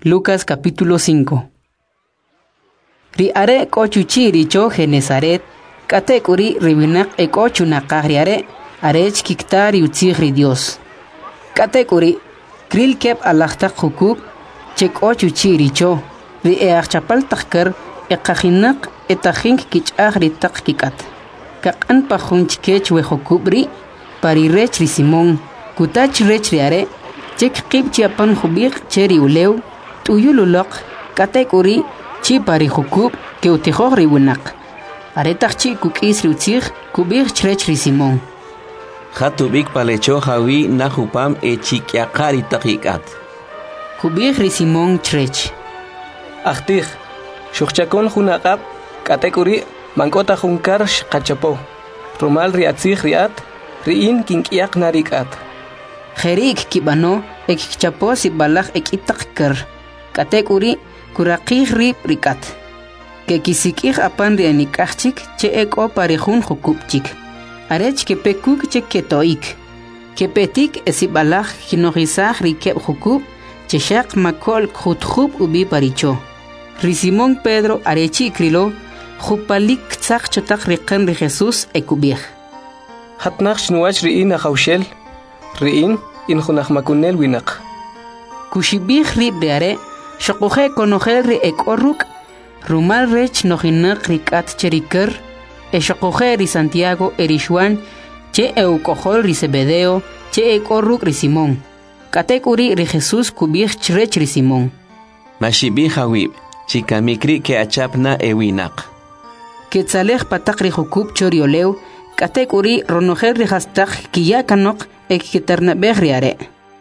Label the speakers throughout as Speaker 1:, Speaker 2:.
Speaker 1: Lucas capítulo 5. Riare kochuchi richo Genesaret, katekuri ribinak ekochunakariare, arech kiktari utzigri Dios. Katekuri, kril kep alachtak hukub, chek ochuchi richo, ri eachapal takkar, ekajinak etahink kichagri takkikat. Kakan pahunch kech we hukubri, parirech ri Simón, kutach rech riare, chek kib chiapan hubik cheri uleu, tuyululok, katekuri, chi pari hukub, ke utihor ribunak. Aretach chi kukis riutzig, kubir chrech ri Simón.
Speaker 2: Hatubik palecho hawi nahupam chikyakari takikat.
Speaker 1: Kubir ri Simón chrech.
Speaker 3: Achtich, shukchakon hunakap, katekuri, mankota hunkar shkachapo. Rumal riatzig riat, riin kinkyak narikat.
Speaker 1: Jerik kibano, ekchapo si balak ekitakkar. Katekuri, kurakih rib rikat. Ke kisikih apan rianikachik, che eko parihun hukupchik. Arech ke pekuk che ketoik. Ke petik esibalak hinogisah rikeb hukub, che shak makol khutkhub ubi paricho. Risimón Pedro arechi krilo, hupalik tzak chotak rikan ri Jesus ekubih.
Speaker 3: Hatnach shnuach riin achaushel, riin in hunach makunel winak.
Speaker 1: Kushibih rib reare, shakuhe konohel ri ekorruk, rumal rech nohinak rikat cherikar, shakuhe ri Santiago erishwan, che eukohol ri Zebedeo, che ekorruk ri Simón. Katekuri ri Jesus kubih chrech ri Simón.
Speaker 2: Mashibih hawib, chikamikri ke achapna ewinak.
Speaker 1: Ketzalej patak ri hukub chorioleu, katekuri ronohel ri hastak kiyakanok ekiternabeh riare.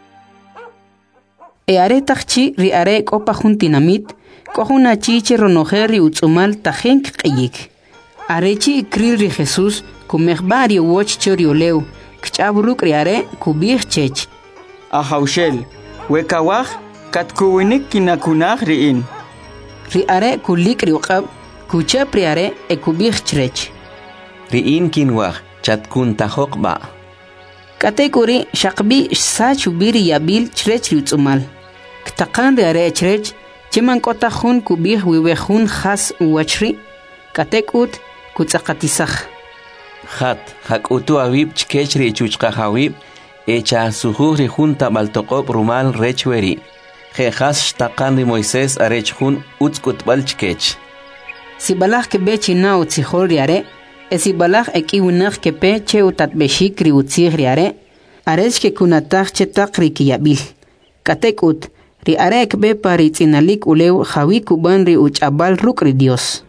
Speaker 1: Eare takchi ri are kopa juntinamit, kohuna chiche ronoher ri utzumal tajenk qiyik. Arechi kril ri Jesus, kumehbari woch chorioleu, kchaburuk ri are kubih chech.
Speaker 4: Ahaushel, wekawaj, katkuwinik kinakunaj riin.
Speaker 1: Ri are kulik ri uqab, kuchap ri are ekubih chrech.
Speaker 2: Riin kinwaj, chatkun tahokba.
Speaker 1: Katekuri shakbi sachubiri yabil chrech ri utzumal. Ktakan ri are chrech, cheman kota hun kubih wiwehun khas uwachri, katekut kutzakatisach.
Speaker 2: Hakutu awib chkech ri chuchka hawib, echa sujuh ri junta baltoqob rumal rechweri. Khas shtakan ri Moisés arech hun utskutbal chkech.
Speaker 1: Sibalach kebe china utzihol ri are, esibalach ekiwinach kepe che utatbeshik ri utzig ri are, arech ke kunatach chetak ri kiyabil. Katekut, ri are ekbe pari tzinalik uleu jawi kuban ri uchabal ruk ri Dios.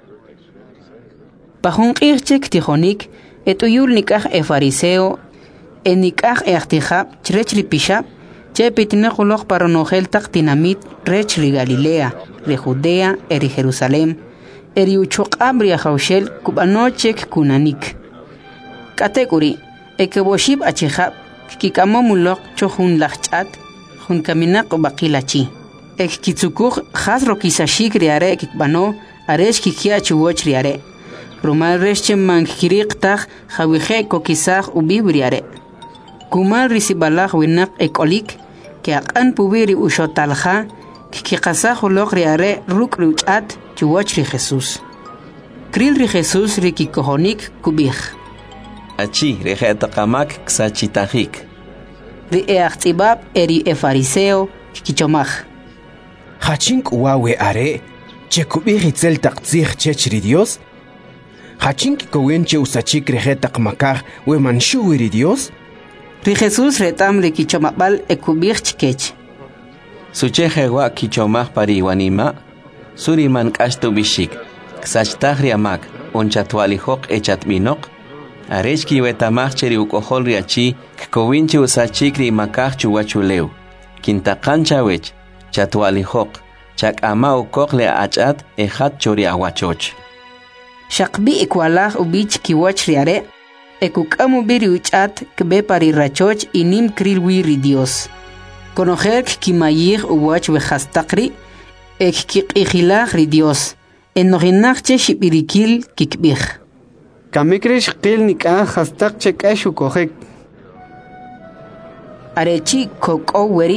Speaker 1: Pahunqir chek tijonik, etuyul nikaj fariseo, enikaj achtijab, chrech ri pishab, che pitinakulok paronogel tak tinamit, rech ri Galilea, ri Judea, eri Jerusalem, eri uchokab ri ajaushel, kubanochek kunanik. Katekuri, ekeboshib achijab, kikamomulok chohun lachchat, hun kaminak bakilachi. Ek kitsukuj hasro kisashik riare kikbano, aresh kikia chuwoch riare. Rumal resche mankirik tag, jawihe kokisaj ubibriare. Kumal risibalaj winak ekolik, ke akan pubiri ushotalja, kikasaj ulok riare ruk ruchat chuwoch ri Jesus. Kril ri Jesus rikikohonik kubij.
Speaker 2: Achi rejetakamak ksachitahik.
Speaker 1: Ri eachtibab eri fariseo kichomaj.
Speaker 5: Hachink uawe are, che kubij itzel taktzig chech ri Dios? Hachink kowenche usachik rejetak makaj we manshu ri Dios?
Speaker 1: Ri Jesus retam ri kichomabal ekubij chkech.
Speaker 2: Sucheje wa kichomaj pariwanima, suriman kashtu bishik, ksachtaj amak, onchatwalijok echatminok, arechki wetamaj cheri ukohol riachi, kkowinche usachik ri makaj chuwachuleu, kintakancha wech, chatwalijok, chak ama ukok le achat ejat chori awachoch.
Speaker 1: Shakbi ikwalaj ubich kiwach riare, ekukamu biri uchat kbe pari rachoch inim krilwi ri Dios. Konojer kimayir uwach wejastakri, ek kikijilaj ri Dios. Enohinach shibirikil kikbij.
Speaker 4: Kamikrish qil nikah hastak chekashu kohek.
Speaker 1: Arechi kokoweri,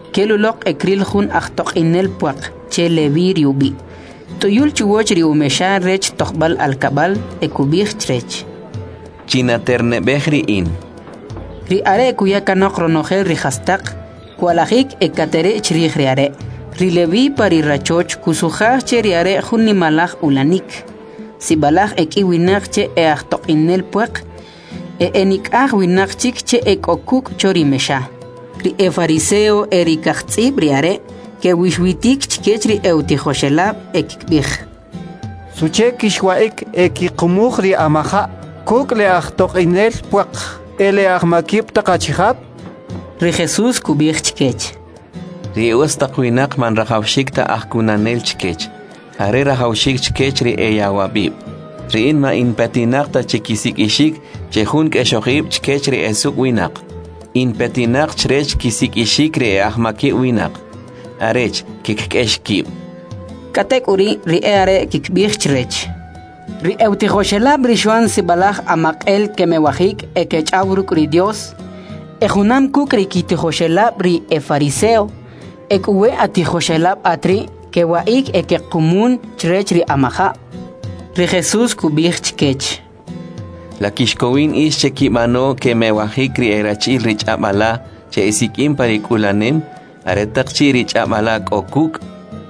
Speaker 1: kelulok ekril hun aktok inel puak che levir yubi tuyul chuwoch ri umesha rech tokbal alkabal ekubich trech
Speaker 2: china terne behri in
Speaker 1: ri are kuya kanok ronogel ri hastak kualajik ekatere chri riare ri levi pari rachoch kusuja che riare hunni malaj ulanik si balaj ekiwinak che aktok inel puak enik winak chik che ekokuk chorimesha ri fariseo erikachti briare que wishwitik chkechri eutijoshelab ekikbij
Speaker 4: Suche kishwaik ekiqumuk ri amaja kuk le achtok inel puak ele ahmakip takachihab
Speaker 1: ri Jesús kubij chkech
Speaker 2: ri ustaqwinak man rajawshikta ahkunanel chkech are rajawshik chkech ri eyawabib ri inma inpetinaqta chikisik ishik chehun keshoqib chkech ri esuk winak inpetinaq chrech kisik ishik ri ahmaki winak arech kikeshkib
Speaker 1: katek uri ri are kikbij chrech ri eutijoshelab rishuan sibalaj amaqel kemewajik ekechawruk ri Dios ejunam kuk ri kitijoshelab ri fariseo ekuwe atijoshelab atri kewaik ekequmun chrech ri amaja ri Jesús kubij chkech
Speaker 2: la kishkowin is chekimano kemewajik ri erachil ri ch'abala che isikim parikulanem aretak chiri ch'abala kokuk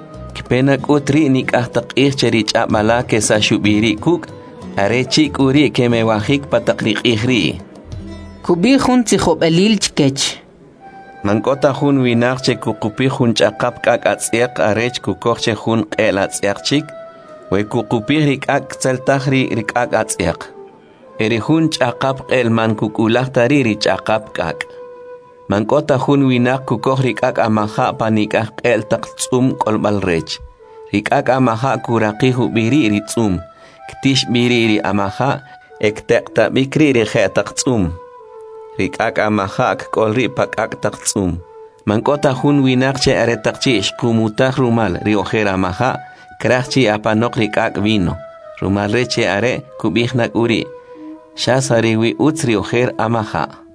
Speaker 2: kipena kutri nik'ahtaq cheri ch'abala kesa shubiri kuk arechi kuri kemewajik pataqri qihri
Speaker 1: kubij jun tzijob'elil chkech
Speaker 2: mankota jun winaq che kuqupi jun ch'aqap k'ak atz'eq arech kukoj che jun q'el atz'eq chik we kuqupi ri k'ak tzeltaj ri k'ak atz'eq eri jun ch'aqap q'el man kukulaj tari ri ch'aqap k'ak mankota jun winaq kukoj ri k'ak amaja panik'aj q'el taq tz'um k'olb'al rech ri k'ak amaja kuraqij ubiri ri tz'um ktix biri ri amaja ekteqtab'ik ri je'taq tz'um ri k'ak amaja kk'ol ri pa k'ak taq tz'um mankota jun winaq che aretaq chi xkumutaj rumal ri ojer amaja kraj chi apanoq ri k'ak vino rumal re che are kub'ij nak uri xasariwi utz ri ojer amaja